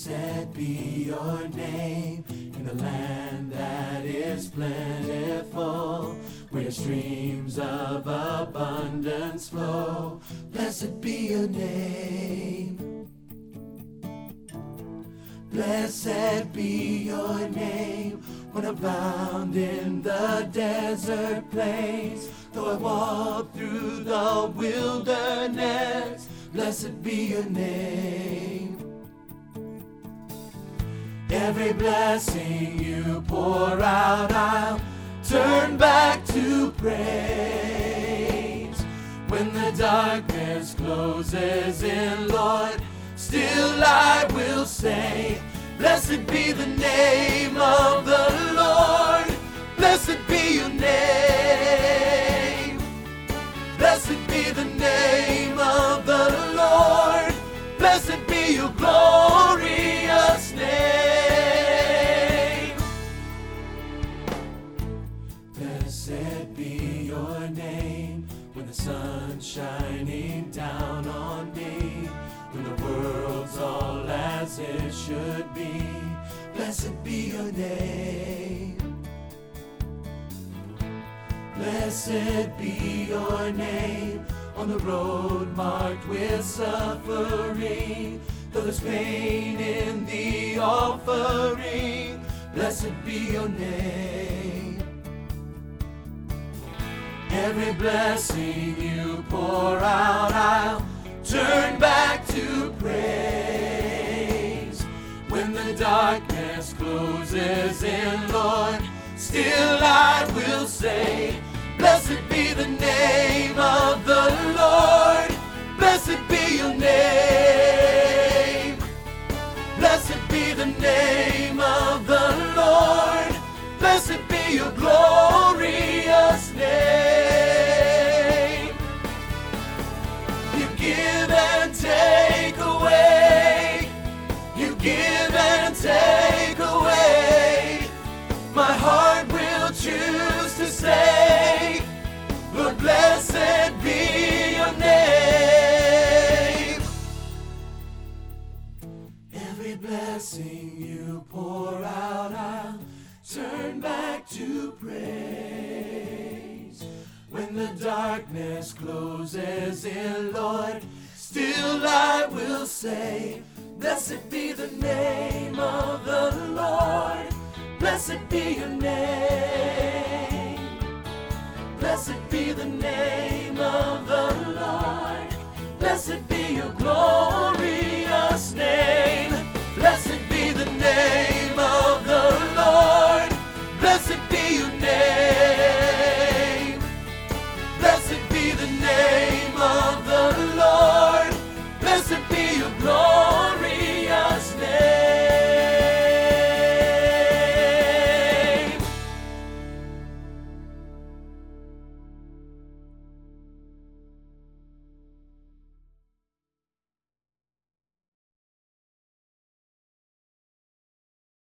Blessed be your name in the land that is plentiful, where streams of abundance flow. Blessed be your name. Blessed be your name when I'm found in the desert place. Though I walk through the wilderness, blessed be your name. Every blessing you pour out, I'll turn back to praise. When the darkness closes in, Lord, still I will say, blessed be the name of the Lord. Blessed be your name. Blessed be the name of the Lord. Blessed be your glorious name. Blessed be your name when the sun's shining down on me, when the world's all as it should be. Blessed be your name. Blessed be your name on the road marked with suffering, though there's pain in the offering. Blessed be your name. Every blessing you pour out, I'll turn back to praise. When the darkness closes in, Lord, still I will say, blessed be the name of the Lord. Blessed be your name. Blessed be the name of the Lord. Blessed be your glorious name. You give and take away. You give and take away. My heart will choose to say, Lord, blessed be your name. Every blessing you pour out, I'll turn back to praise. When the darkness closes in, Lord, still I will say, blessed be the name of the Lord. Blessed be your name. Blessed be the name